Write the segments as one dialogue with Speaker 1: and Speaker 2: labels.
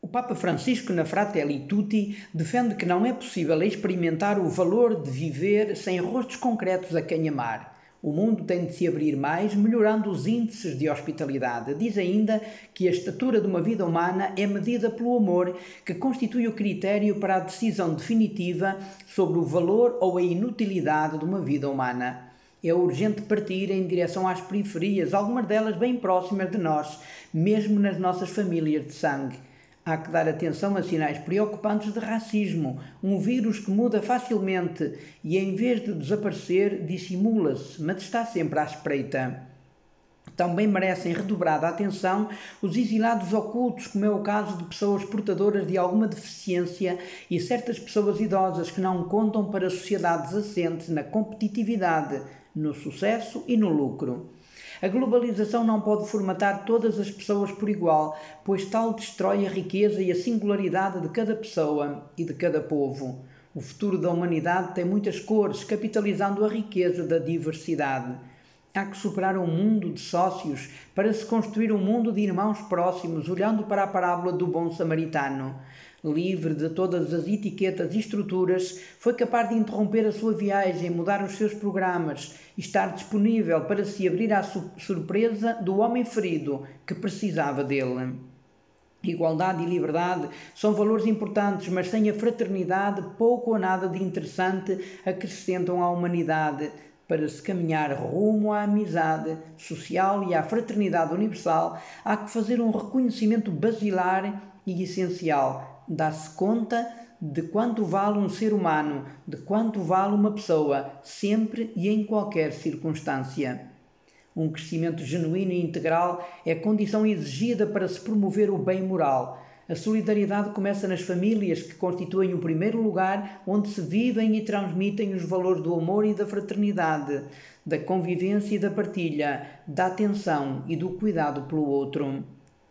Speaker 1: O Papa Francisco, na Fratelli Tutti, defende que não é possível experimentar o valor de viver sem rostos concretos a quem amar. O mundo tem de se abrir mais, melhorando os índices de hospitalidade. Diz ainda que a estatura de uma vida humana é medida pelo amor, que constitui o critério para a decisão definitiva sobre o valor ou a inutilidade de uma vida humana. É urgente partir em direção às periferias, algumas delas bem próximas de nós, mesmo nas nossas famílias de sangue. Há que dar atenção a sinais preocupantes de racismo, um vírus que muda facilmente e, em vez de desaparecer, dissimula-se, mas está sempre à espreita. Também merecem redobrada atenção os exilados ocultos, como é o caso de pessoas portadoras de alguma deficiência e certas pessoas idosas que não contam para sociedades assentes na competitividade, no sucesso e no lucro. A globalização não pode formatar todas as pessoas por igual, pois tal destrói a riqueza e a singularidade de cada pessoa e de cada povo. O futuro da humanidade tem muitas cores, capitalizando a riqueza da diversidade. Há que superar um mundo de sócios para se construir um mundo de irmãos próximos, olhando para a parábola do bom samaritano. Livre de todas as etiquetas e estruturas, foi capaz de interromper a sua viagem, mudar os seus programas e estar disponível para se abrir à surpresa do homem ferido que precisava dele. Igualdade e liberdade são valores importantes, mas sem a fraternidade, pouco ou nada de interessante acrescentam à humanidade. Para se caminhar rumo à amizade social e à fraternidade universal, há que fazer um reconhecimento basilar e essencial. Dar-se conta de quanto vale um ser humano, de quanto vale uma pessoa, sempre e em qualquer circunstância. Um crescimento genuíno e integral é condição exigida para se promover o bem moral. A solidariedade começa nas famílias, que constituem o primeiro lugar onde se vivem e transmitem os valores do amor e da fraternidade, da convivência e da partilha, da atenção e do cuidado pelo outro.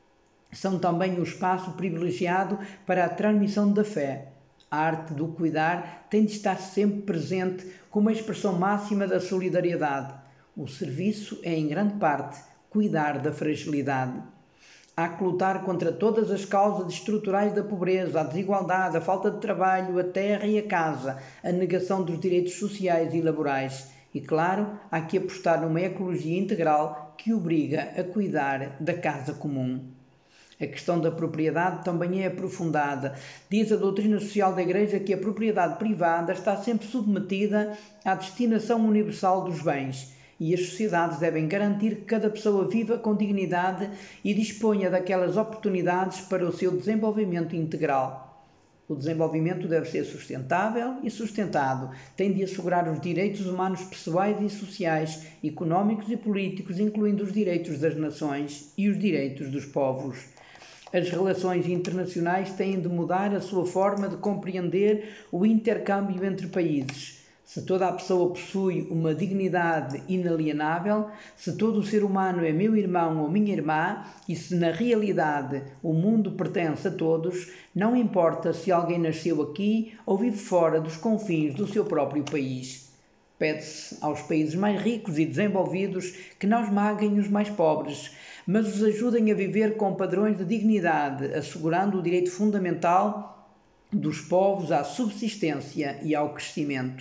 Speaker 1: São também o espaço privilegiado para a transmissão da fé. A arte do cuidar tem de estar sempre presente como a expressão máxima da solidariedade. O serviço é, em grande parte, cuidar da fragilidade. Há que lutar contra todas as causas estruturais da pobreza, a desigualdade, a falta de trabalho, a terra e a casa, a negação dos direitos sociais e laborais. E, claro, há que apostar numa ecologia integral que obriga a cuidar da casa comum. A questão da propriedade também é aprofundada. Diz a doutrina social da Igreja que a propriedade privada está sempre submetida à destinação universal dos bens e as sociedades devem garantir que cada pessoa viva com dignidade e disponha daquelas oportunidades para o seu desenvolvimento integral. O desenvolvimento deve ser sustentável e sustentado, tem de assegurar os direitos humanos pessoais e sociais, económicos e políticos, incluindo os direitos das nações e os direitos dos povos. As relações internacionais têm de mudar a sua forma de compreender o intercâmbio entre países. Se toda a pessoa possui uma dignidade inalienável, se todo o ser humano é meu irmão ou minha irmã, e se na realidade o mundo pertence a todos, não importa se alguém nasceu aqui ou vive fora dos confins do seu próprio país. Pede-se aos países mais ricos e desenvolvidos que não esmaguem os mais pobres, mas os ajudem a viver com padrões de dignidade, assegurando o direito fundamental dos povos à subsistência e ao crescimento.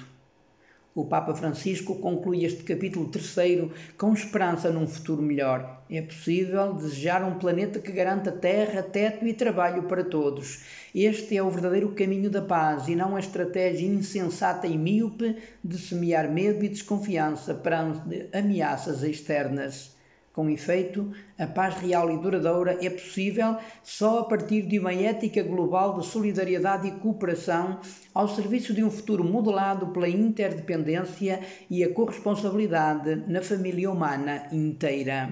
Speaker 1: O Papa Francisco conclui este capítulo 3 com esperança num futuro melhor. É possível desejar um planeta que garanta terra, teto e trabalho para todos. Este é o verdadeiro caminho da paz e não a estratégia insensata e míope de semear medo e desconfiança perante ameaças externas. Com efeito, a paz real e duradoura é possível só a partir de uma ética global de solidariedade e cooperação ao serviço de um futuro modelado pela interdependência e a corresponsabilidade na família humana inteira.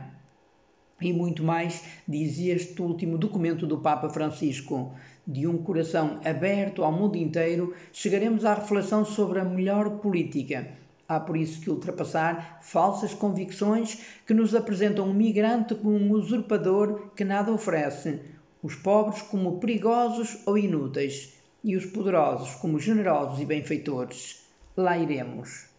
Speaker 1: E muito mais diz este último documento do Papa Francisco. De um coração aberto ao mundo inteiro, chegaremos à reflexão sobre a melhor política. Há por isso que ultrapassar falsas convicções que nos apresentam um migrante como um usurpador que nada oferece, os pobres como perigosos ou inúteis e os poderosos como generosos e benfeitores. Lá iremos.